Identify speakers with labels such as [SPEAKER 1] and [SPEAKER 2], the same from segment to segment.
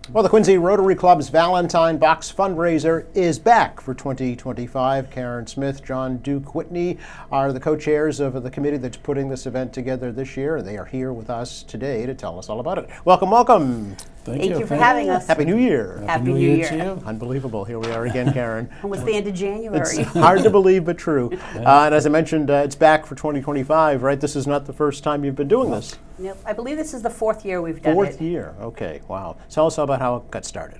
[SPEAKER 1] Well, the Quincy Rotary Club's Valentine Box fundraiser is back for 2025. Karen Smith, John Duke Whitney are the co-chairs of the committee that's putting this event together this year. They are here with us today to tell us all about it. Welcome, welcome.
[SPEAKER 2] Thank you for having us.
[SPEAKER 1] Happy New Year.
[SPEAKER 2] Happy New Year.
[SPEAKER 3] to you.
[SPEAKER 1] Unbelievable. Here we are again, Karen.
[SPEAKER 2] Almost the end of January.
[SPEAKER 1] It's hard to believe, but true. And as I mentioned, it's back for 2025, right? This is not the first time you've been doing this.
[SPEAKER 2] Nope. I believe this is the fourth year we've done it.
[SPEAKER 1] Fourth year. Okay, wow. Tell us about how it got started.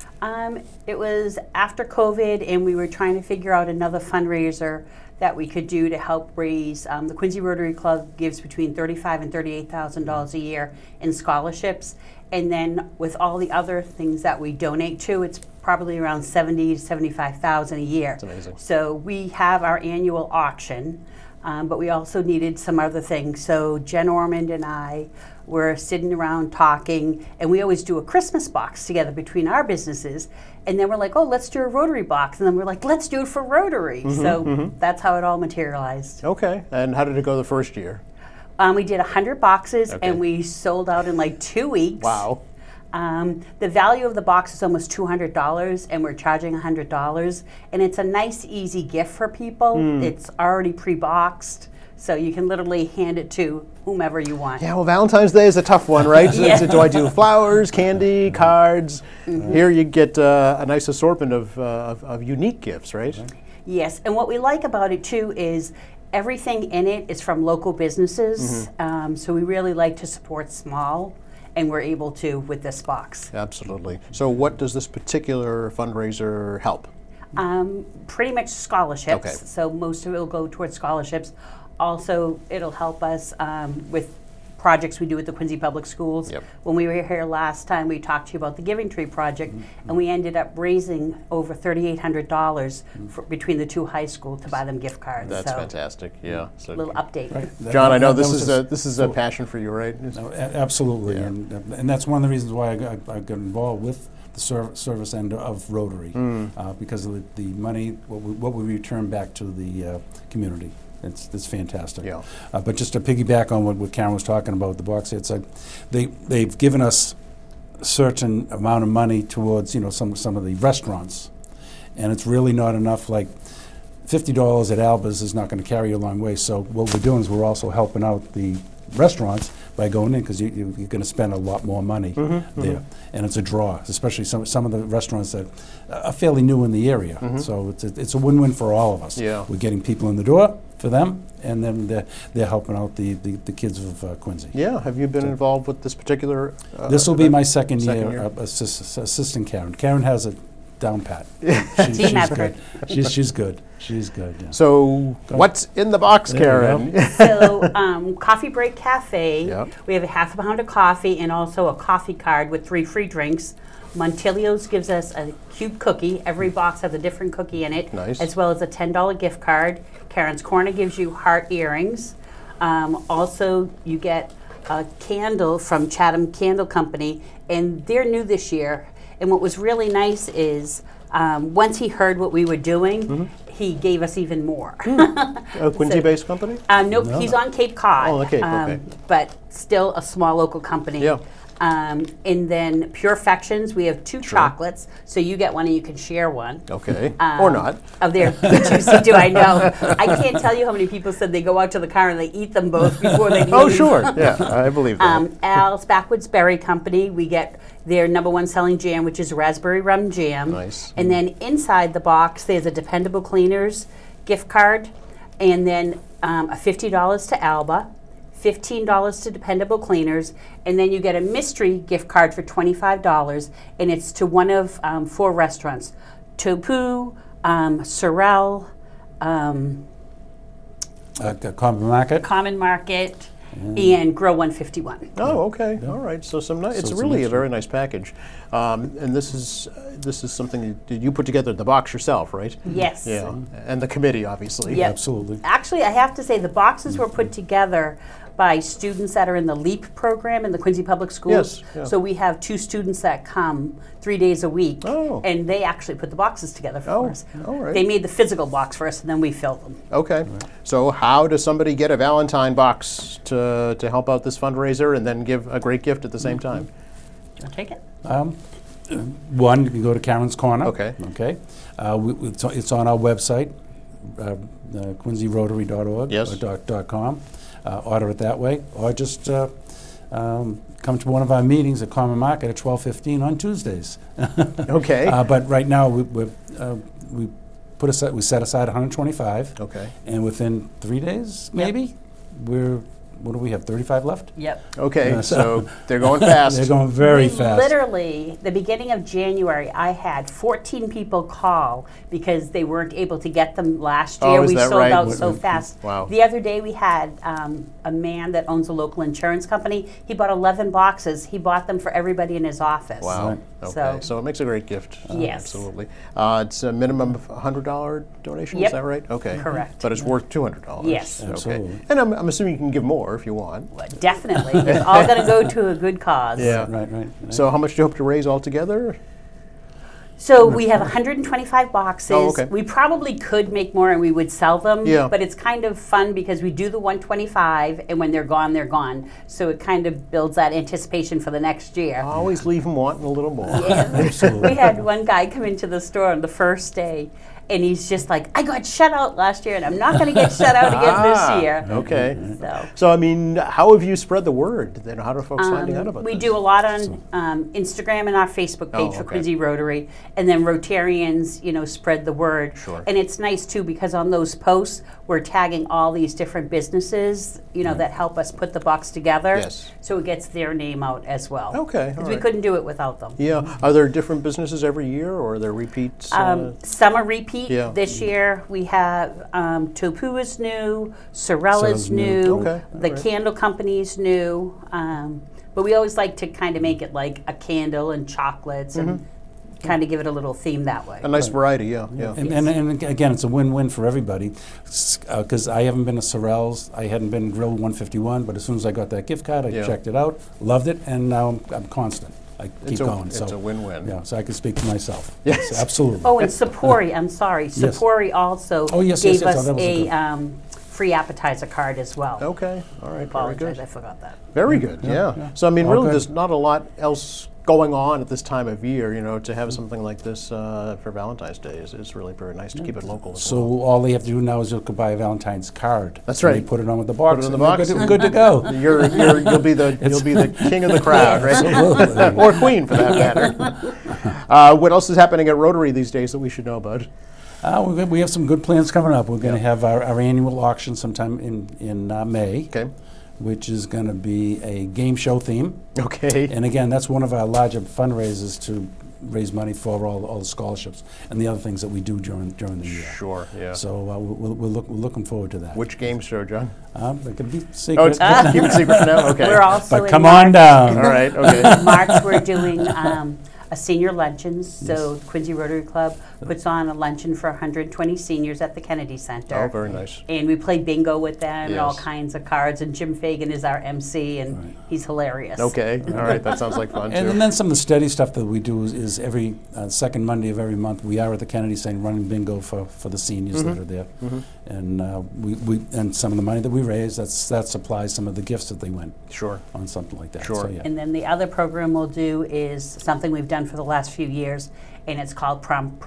[SPEAKER 2] It was after COVID, and we were trying to figure out another fundraiser that we could do to help raise. The Quincy Rotary Club gives between $35,000 and $38,000 a year in scholarships, and then with all the other things that we donate to, it's probably around $70,000 to $75,000 a year.
[SPEAKER 1] That's amazing.
[SPEAKER 2] So we have our annual auction, but we also needed some other things. So Jen Ormond and I were sitting around talking, and we always do a Christmas box together between our businesses. And then we're like, oh, let's do a Rotary box. And then we're like, let's do it for Rotary. That's how it all materialized.
[SPEAKER 1] Okay, and how did it go the first year?
[SPEAKER 2] We did 100 boxes,
[SPEAKER 1] Okay.
[SPEAKER 2] and we sold out in like 2 weeks.
[SPEAKER 1] Wow.
[SPEAKER 2] The value of the box is almost $200, and we're charging $100. And it's a nice, easy gift for people. It's already pre-boxed, so you can literally hand it to whomever you want.
[SPEAKER 1] Yeah, well, Valentine's Day is a tough one, right?
[SPEAKER 2] Yeah.
[SPEAKER 1] Do I do flowers, candy, cards? Here you get a nice assortment of unique gifts, right?
[SPEAKER 2] Yes, and what we like about it too is everything in it is from local businesses. So we really like to support small, and we're able to with this box.
[SPEAKER 1] Absolutely. So what does this particular fundraiser help?
[SPEAKER 2] Pretty much scholarships.
[SPEAKER 1] Okay.
[SPEAKER 2] So most of it will go towards scholarships. Also, it'll help us with projects we do at the Quincy Public Schools.
[SPEAKER 1] Yep.
[SPEAKER 2] When we were here last time, we talked to you about the Giving Tree Project, and we ended up raising over $3,800 between the two high schools to buy them gift cards.
[SPEAKER 1] That's
[SPEAKER 2] so
[SPEAKER 1] fantastic. Yeah. So,
[SPEAKER 2] little update.
[SPEAKER 1] John, I know
[SPEAKER 3] That
[SPEAKER 1] this
[SPEAKER 3] was
[SPEAKER 1] is a passion for you, right?
[SPEAKER 3] No, absolutely,
[SPEAKER 1] Yeah.
[SPEAKER 3] and that's one of the reasons why I got involved with the service end of Rotary, because of the money, what we return back to the community. It's fantastic.
[SPEAKER 1] Yeah.
[SPEAKER 3] But just to piggyback on what Karen was talking about, the box, it's like they've given us a certain amount of money towards some of the restaurants, and it's really not enough. Like $50 at Alba's is not going to carry you a long way. So what we're doing is we're also helping out the restaurants by going in, because you're going to spend a lot more money there, and it's a draw, especially some of the restaurants that are fairly new in the area. So it's a win-win for all of us.
[SPEAKER 1] Yeah.
[SPEAKER 3] We're getting people in the door for them, and then they're helping out the kids of Quincy.
[SPEAKER 1] Yeah. Have you been involved with this particular?
[SPEAKER 3] This will be
[SPEAKER 1] event?
[SPEAKER 3] my second
[SPEAKER 1] Second
[SPEAKER 3] year
[SPEAKER 1] year.
[SPEAKER 3] assisting Karen. Karen has it down pat.
[SPEAKER 2] Team effort.
[SPEAKER 3] She's good. She's good. Yeah.
[SPEAKER 1] So what's in the box,
[SPEAKER 3] There you
[SPEAKER 1] Karen?
[SPEAKER 2] So Coffee Break Cafe,
[SPEAKER 1] Yep.
[SPEAKER 2] we have a half a pound of coffee and also a coffee card with 3 free drinks. Montilio's gives us a cute cookie. Every box has a different cookie in it,
[SPEAKER 1] Nice.
[SPEAKER 2] as well as a $10 gift card. Karen's Corner gives you heart earrings. Also, you get a candle from Chatham Candle Company, and they're new this year. And what was really nice is once he heard what we were doing, he gave us even more.
[SPEAKER 1] A Quincy-based company?
[SPEAKER 2] Nope, he's on Cape Cod.
[SPEAKER 1] Oh, okay, okay.
[SPEAKER 2] But still a small local company.
[SPEAKER 1] Yeah.
[SPEAKER 2] And then Pure Affections, we have 2 chocolates, so you get one and you can share one.
[SPEAKER 1] Okay. Or not.
[SPEAKER 2] Of their juicy do, I know. I can't tell you how many people said they go out to the car and they eat them both before they leave.
[SPEAKER 1] Oh, sure. Yeah, I believe that.
[SPEAKER 2] Al's Backwoods Berry Company, we get their #1 selling jam, which is raspberry rum jam.
[SPEAKER 1] Nice.
[SPEAKER 2] And then inside the box, there's a Dependable Cleaners gift card, and then a $50 to Alba, $15 to Dependable Cleaners, and then you get a mystery gift card for $25, and it's to one of 4 restaurants: Topu, Sorel,
[SPEAKER 3] Common Market.
[SPEAKER 2] Common Market, and Grow 151.
[SPEAKER 1] Oh, okay. All right. So it's
[SPEAKER 3] it's
[SPEAKER 1] really a
[SPEAKER 3] mixed.
[SPEAKER 1] very nice package. And this is something that you put together the box yourself, right?
[SPEAKER 2] Yes.
[SPEAKER 1] Yeah. And the committee, obviously.
[SPEAKER 2] Yep.
[SPEAKER 3] Absolutely.
[SPEAKER 2] Actually, I have to say the boxes were put together by students that are in the LEAP program in the Quincy Public Schools.
[SPEAKER 1] Yes, yeah.
[SPEAKER 2] So we have 2 students that come 3 days a week,
[SPEAKER 1] Oh.
[SPEAKER 2] and they actually put the boxes together for
[SPEAKER 1] Oh,
[SPEAKER 2] us.
[SPEAKER 1] all right.
[SPEAKER 2] They made the physical box for us, and then we filled them.
[SPEAKER 1] Okay. So how does somebody get a Valentine box to help out this fundraiser and then give a great gift at the same time?
[SPEAKER 2] Do you want to take it?
[SPEAKER 3] One, you can go to Karen's Corner.
[SPEAKER 1] Okay.
[SPEAKER 3] Okay. It's on our website, QuincyRotary.org.
[SPEAKER 1] Yes.
[SPEAKER 3] Or .com. Order it that way, or just come to one of our meetings at Common Market at 12:15 on Tuesdays.
[SPEAKER 1] Okay.
[SPEAKER 3] But right now, we set aside 125.
[SPEAKER 1] Okay.
[SPEAKER 3] And within 3 days, maybe, what do we have, 35 left?
[SPEAKER 2] Yep.
[SPEAKER 1] Okay, so they're going fast.
[SPEAKER 3] They're going very
[SPEAKER 2] We
[SPEAKER 3] fast.
[SPEAKER 2] Literally, the beginning of January, I had 14 people call because they weren't able to get them last year.
[SPEAKER 1] Oh, is
[SPEAKER 2] We
[SPEAKER 1] that
[SPEAKER 2] sold
[SPEAKER 1] right?
[SPEAKER 2] out so fast.
[SPEAKER 1] Wow.
[SPEAKER 2] The other day, we had a man that owns a local insurance company. He bought 11 boxes. He bought them for everybody in his office.
[SPEAKER 1] Wow.
[SPEAKER 3] Right.
[SPEAKER 1] Okay, so it makes a great gift.
[SPEAKER 2] Yes.
[SPEAKER 1] Absolutely. It's a minimum of $100 donation, is
[SPEAKER 2] Yep.
[SPEAKER 1] that right? Okay.
[SPEAKER 2] Correct.
[SPEAKER 1] But it's worth $200.
[SPEAKER 2] Yes.
[SPEAKER 1] Okay.
[SPEAKER 3] Absolutely.
[SPEAKER 1] And I'm assuming you can give more if you want.
[SPEAKER 2] Definitely. It's all going to go to a good cause.
[SPEAKER 1] Yeah.
[SPEAKER 3] Right.
[SPEAKER 1] So how much do you hope to raise altogether?
[SPEAKER 2] So we have 125 boxes.
[SPEAKER 1] Oh, okay.
[SPEAKER 2] We probably could make more and we would sell them.
[SPEAKER 1] Yeah.
[SPEAKER 2] But it's kind of fun because we do the 125 and when they're gone, they're gone. So it kind of builds that anticipation for the next year.
[SPEAKER 1] Always leave them wanting a little more.
[SPEAKER 3] Absolutely.
[SPEAKER 2] We had one guy come into the store on the first day and he's just like, I got shut out last year and I'm not going to get shut out again this year.
[SPEAKER 1] Okay.
[SPEAKER 2] So
[SPEAKER 1] I mean, how have you spread the word? Then how do folks finding out about
[SPEAKER 2] we
[SPEAKER 1] this?
[SPEAKER 2] do a lot on Instagram and our Facebook page for
[SPEAKER 1] okay.
[SPEAKER 2] Quincy Rotary, and then Rotarians, spread the word.
[SPEAKER 1] Sure.
[SPEAKER 2] And it's nice too because on those posts we're tagging all these different businesses, that help us put the box together.
[SPEAKER 1] Yes.
[SPEAKER 2] So it gets their name out as well.
[SPEAKER 1] Okay, all
[SPEAKER 2] Because we
[SPEAKER 1] right.
[SPEAKER 2] couldn't do it without them.
[SPEAKER 1] Yeah. Are there different businesses every year, or are there repeats?
[SPEAKER 2] Some are repeat.
[SPEAKER 1] Yeah.
[SPEAKER 2] This year we have Topu is new, Sorella's
[SPEAKER 3] Sorella's new.
[SPEAKER 2] new,
[SPEAKER 1] Okay,
[SPEAKER 2] the
[SPEAKER 1] all right.
[SPEAKER 2] candle company's new. But we always like to kind of make it like a candle and chocolates and kind of give it a little theme that way.
[SPEAKER 1] A nice variety, yeah.
[SPEAKER 3] And again, it's a win-win for everybody, because I haven't been to Sorel's, I hadn't been to Grill 151, but as soon as I got that gift card, I
[SPEAKER 1] Yeah.
[SPEAKER 3] checked it out, loved it, and now I'm constant. I keep going.
[SPEAKER 1] It's a win-win.
[SPEAKER 3] Yeah, so I can speak for myself.
[SPEAKER 1] Yes.
[SPEAKER 3] Absolutely.
[SPEAKER 2] Oh, and Sapori, I'm sorry.
[SPEAKER 3] Yes.
[SPEAKER 2] Sapori also
[SPEAKER 3] Oh, yes,
[SPEAKER 2] gave
[SPEAKER 3] yes, oh,
[SPEAKER 2] us
[SPEAKER 3] that was a
[SPEAKER 2] a free appetizer card as well.
[SPEAKER 1] Okay, all right, very
[SPEAKER 2] Apologize,
[SPEAKER 1] good.
[SPEAKER 2] I forgot that.
[SPEAKER 1] Very good, yeah. So, I mean,
[SPEAKER 3] All
[SPEAKER 1] really,
[SPEAKER 3] good.
[SPEAKER 1] there's not a lot else going on at this time of year, to have something like this for Valentine's Day is really very nice to keep it local as
[SPEAKER 3] So
[SPEAKER 1] well.
[SPEAKER 3] all they have to do now is you could buy a Valentine's card.
[SPEAKER 1] That's
[SPEAKER 3] And
[SPEAKER 1] right.
[SPEAKER 3] They put it on with the box.
[SPEAKER 1] Put it in
[SPEAKER 3] and
[SPEAKER 1] the
[SPEAKER 3] they're
[SPEAKER 1] box.
[SPEAKER 3] Good to go.
[SPEAKER 1] You'll be the king of the crowd, right?
[SPEAKER 3] Absolutely.
[SPEAKER 1] Or queen, for that matter. What else is happening at Rotary these days that we should know about?
[SPEAKER 3] We have some good plans coming up. We're going to have our annual auction sometime in May,
[SPEAKER 1] Okay.
[SPEAKER 3] which is going to be a game show theme.
[SPEAKER 1] Okay.
[SPEAKER 3] And again, that's one of our larger fundraisers to raise money for all the scholarships and the other things that we do during the year.
[SPEAKER 1] Sure. Yeah.
[SPEAKER 3] So we're looking forward to that.
[SPEAKER 1] Which game show, John?
[SPEAKER 3] It could be
[SPEAKER 1] Oh,
[SPEAKER 3] secret.
[SPEAKER 1] it's keep it secret for now. Okay.
[SPEAKER 2] We're also
[SPEAKER 3] But
[SPEAKER 2] in
[SPEAKER 3] come
[SPEAKER 2] March.
[SPEAKER 3] on down.
[SPEAKER 1] All right. Okay.
[SPEAKER 2] March, we're doing a senior luncheon. So Quincy Rotary Club puts on a luncheon for 120 seniors at the Kennedy Center.
[SPEAKER 1] Oh, very nice.
[SPEAKER 2] And we play bingo with them and all
[SPEAKER 1] Yes.
[SPEAKER 2] kinds of cards. And Jim Fagan is our MC, and
[SPEAKER 3] Right.
[SPEAKER 2] he's hilarious.
[SPEAKER 1] Okay. All right. That sounds like fun
[SPEAKER 3] And
[SPEAKER 1] too.
[SPEAKER 3] then some of the steady stuff that we do is every second Monday of every month, we are at the Kennedy Center running bingo for the seniors that are there. And we and some of the money that we raise, that supplies some of the gifts that they win
[SPEAKER 1] Sure.
[SPEAKER 3] on something like that.
[SPEAKER 1] Sure.
[SPEAKER 3] So, yeah.
[SPEAKER 2] And then the other program we'll do is something we've done for the last few years, and it's called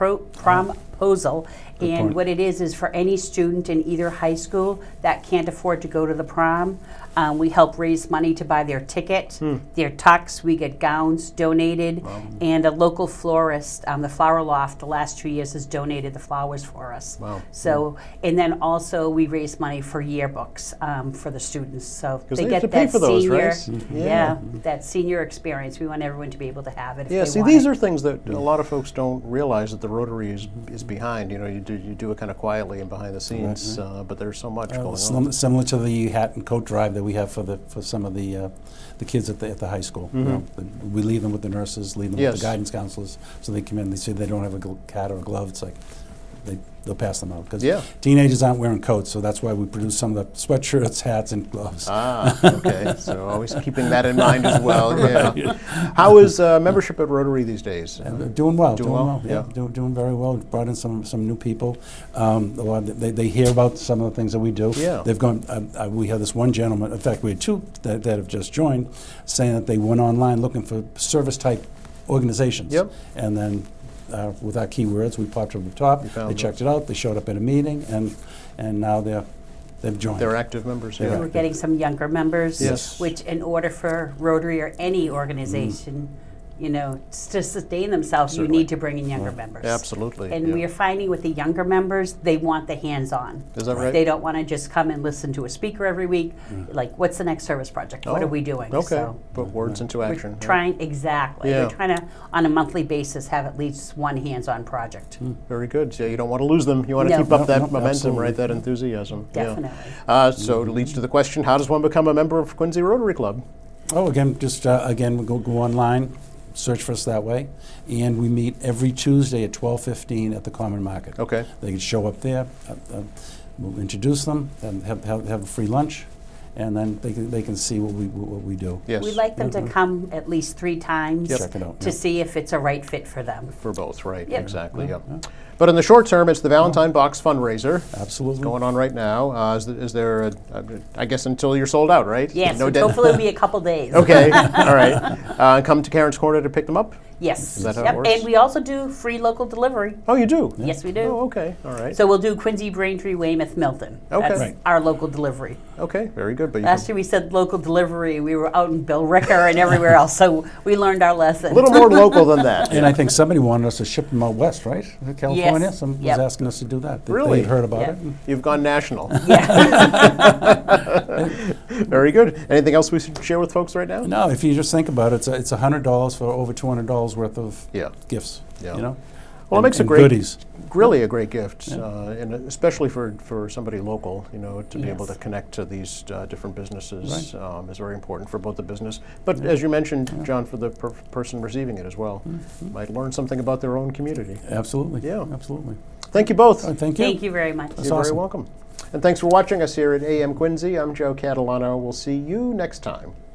[SPEAKER 2] Promposal. And
[SPEAKER 3] point.
[SPEAKER 2] what it is for any student in either high school that can't afford to go to the prom, we help raise money to buy their ticket, their tux. We get gowns donated, and a local florist, the Flower Loft, the last 2 years has donated the flowers for us.
[SPEAKER 1] Wow.
[SPEAKER 2] So, and then also we raise money for yearbooks for the students. So
[SPEAKER 1] 'Cause
[SPEAKER 2] they
[SPEAKER 1] they have
[SPEAKER 2] get
[SPEAKER 1] to pay
[SPEAKER 2] that
[SPEAKER 1] for those,
[SPEAKER 2] senior,
[SPEAKER 1] right?
[SPEAKER 2] yeah, that senior experience. We want everyone to be able to have it if
[SPEAKER 1] Yeah,
[SPEAKER 2] they
[SPEAKER 1] see,
[SPEAKER 2] want
[SPEAKER 1] these
[SPEAKER 2] it.
[SPEAKER 1] are things that a lot of folks don't realize that the Rotary is behind. You do it kind of quietly and behind the scenes, but there's so much going on.
[SPEAKER 3] Similar to the hat and coat drive that we have for some of the kids at the high school. We leave them with the nurses, leave them with
[SPEAKER 1] Yes.
[SPEAKER 3] the guidance counselors, so they come in. They say they don't have a hat or a glove. It's like they'll pass them out because
[SPEAKER 1] Yeah.
[SPEAKER 3] teenagers aren't wearing coats, so that's why we produce some of the sweatshirts, hats, and gloves.
[SPEAKER 1] Okay. So always keeping that in mind as well. Yeah. How is membership at Rotary these days?
[SPEAKER 3] Doing well.
[SPEAKER 1] Doing well, yeah.
[SPEAKER 3] Doing very well. We've brought in some new people. A lot they hear about some of the things that we do.
[SPEAKER 1] Yeah.
[SPEAKER 3] They've gone. We have this one gentleman. In fact, we had two that have just joined, saying that they went online looking for service type organizations.
[SPEAKER 1] Yep.
[SPEAKER 3] And then with our keywords, we popped up at the top.
[SPEAKER 1] found
[SPEAKER 3] They checked it out. They showed up at a meeting, and now they've joined.
[SPEAKER 1] They're active members.
[SPEAKER 3] They're
[SPEAKER 1] Yeah.
[SPEAKER 2] We're getting some younger members,
[SPEAKER 1] Yes.
[SPEAKER 2] which in order for Rotary or any organization, you know, to sustain themselves,
[SPEAKER 1] Certainly.
[SPEAKER 2] you need to bring in younger members.
[SPEAKER 1] Absolutely.
[SPEAKER 2] And
[SPEAKER 1] yeah.
[SPEAKER 2] we are finding with the younger members, they want the hands-on.
[SPEAKER 1] Is that right?
[SPEAKER 2] They don't want to just come and listen to a speaker every week. Like, what's the next service project? What
[SPEAKER 1] Oh,
[SPEAKER 2] are we doing?
[SPEAKER 1] Okay.
[SPEAKER 2] So
[SPEAKER 1] Put words into
[SPEAKER 2] we're
[SPEAKER 1] action.
[SPEAKER 2] trying, exactly.
[SPEAKER 1] Yeah.
[SPEAKER 2] We're trying to, on a monthly basis, have at least one hands-on project.
[SPEAKER 1] Very good. So you don't want to lose them. You want to
[SPEAKER 2] No.
[SPEAKER 1] keep up
[SPEAKER 3] No,
[SPEAKER 1] that
[SPEAKER 3] no,
[SPEAKER 1] momentum,
[SPEAKER 3] absolutely.
[SPEAKER 1] right? That enthusiasm. Yeah.
[SPEAKER 2] Definitely.
[SPEAKER 1] So it leads to the question: how does one become a member of Quincy Rotary Club?
[SPEAKER 3] Oh, again, just again, we go online, search for us that way, and we meet every Tuesday at 12:15 at the Common Market.
[SPEAKER 1] Okay.
[SPEAKER 3] They can show up there. We'll introduce them, and have a free lunch, and then they can see what we do.
[SPEAKER 1] Yes.
[SPEAKER 2] We'd like them to come at least 3 times
[SPEAKER 3] Yep. Check it out,
[SPEAKER 2] to
[SPEAKER 3] yep.
[SPEAKER 2] see if it's a right fit for them.
[SPEAKER 1] For both, right?
[SPEAKER 2] Yep.
[SPEAKER 1] Exactly. Yeah. But in the short term, it's the Valentine Box fundraiser.
[SPEAKER 3] Absolutely.
[SPEAKER 1] Going on right now. Is there I guess until you're sold out, right?
[SPEAKER 2] Yes,
[SPEAKER 1] No
[SPEAKER 2] which
[SPEAKER 1] dead-
[SPEAKER 2] hopefully it'll be a couple days.
[SPEAKER 1] Okay. All right. Come to Karen's Corner to pick them up.
[SPEAKER 2] Yes.
[SPEAKER 1] Is that how it
[SPEAKER 2] Yep.
[SPEAKER 1] works?
[SPEAKER 2] And we also do free local delivery.
[SPEAKER 1] Oh, you do.
[SPEAKER 2] Yes, we do.
[SPEAKER 1] Oh, okay. All right.
[SPEAKER 2] So we'll do Quincy, Braintree, Weymouth, Milton.
[SPEAKER 1] Okay.
[SPEAKER 2] That's
[SPEAKER 3] Right.
[SPEAKER 2] our local delivery.
[SPEAKER 1] Okay. Very good. But you
[SPEAKER 2] Last year we said local delivery. We were out in Billerica and everywhere else, so we learned our lesson.
[SPEAKER 1] a little more local than that.
[SPEAKER 3] And I think somebody wanted us to ship them out west, right? California.
[SPEAKER 2] Yes.
[SPEAKER 3] Someone
[SPEAKER 2] Yep.
[SPEAKER 3] was asking us to do that.
[SPEAKER 1] Really?
[SPEAKER 3] They'd heard about
[SPEAKER 2] Yep.
[SPEAKER 3] it.
[SPEAKER 1] You've gone national.
[SPEAKER 2] Yeah.
[SPEAKER 1] Very good. Anything else we should share with folks right now?
[SPEAKER 3] No, if you just think about it, it's $100 for over $200 worth of
[SPEAKER 1] Yeah.
[SPEAKER 3] gifts.
[SPEAKER 1] Yeah.
[SPEAKER 3] You know.
[SPEAKER 1] Well, it makes a
[SPEAKER 3] and
[SPEAKER 1] great,
[SPEAKER 3] goodies.
[SPEAKER 1] really a great gift, and especially for somebody local, you know, to be able to
[SPEAKER 2] Yes.
[SPEAKER 1] connect to these different businesses is very important for both the business, but as you mentioned, John, for the person receiving it as well, might learn something about their own community.
[SPEAKER 3] Absolutely.
[SPEAKER 1] Yeah.
[SPEAKER 3] Absolutely.
[SPEAKER 1] Thank you both.
[SPEAKER 3] Thank you.
[SPEAKER 2] Thank you very much.
[SPEAKER 1] You're very
[SPEAKER 3] awesome.
[SPEAKER 1] welcome. And thanks for watching us here at AM Quincy. I'm Joe Catalano. We'll see you next time.